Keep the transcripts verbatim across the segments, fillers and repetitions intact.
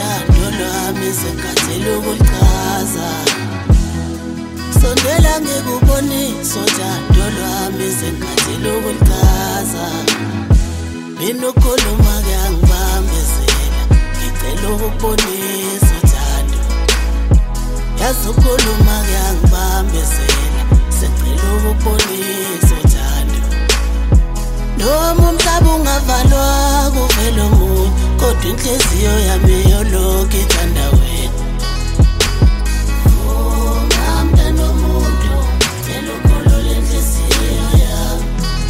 sothando lwami sengathela ukulichaza sondela ngikubonisa sothando lwami sengathela ukulichaza mina ukhuluma kuyangibambezela ngicela ukubonisa sothando yazi ukhuluma kuyangibambezela sicela ukubonisa sothando noma umhlaba ungavalwa kuvela umuntu kodwa inhliziyo yami yolokhu ithanda wena oh mntana womuntu cela ukhulule inhliziyo yami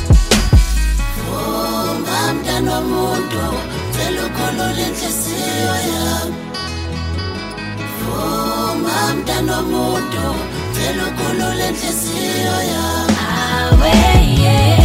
oh mntana womuntu cela ukhulule inhliziyo yami oh mntana womuntu cela ukhulule inhliziyo yami awe yeah